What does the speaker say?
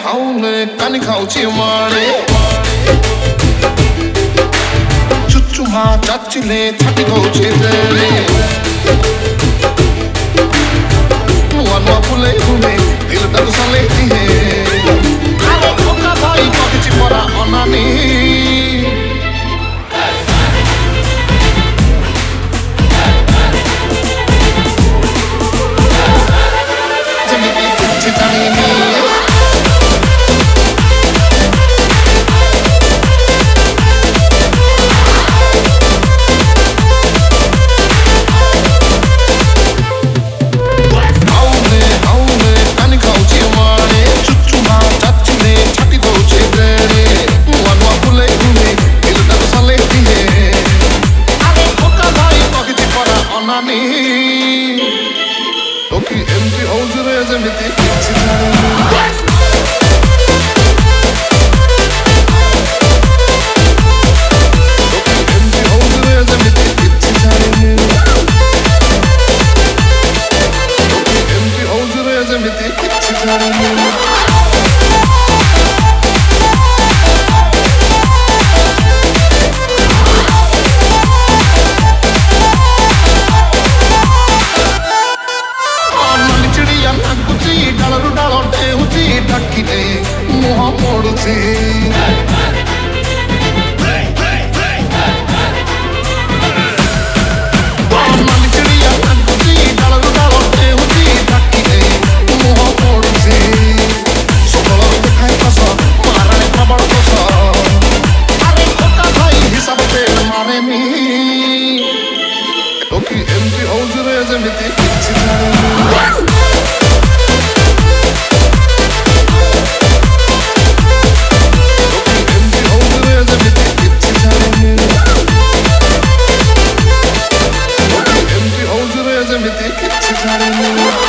haune kani khauchi mane chuchu ma chachile chati khauchi dele nuwa phule phule dil dar saleti he are oka bhai pakichi mora onani Toki empty house re zemiti kichi मुहा मोड़ुची empty house re zemiti kichi Empty house,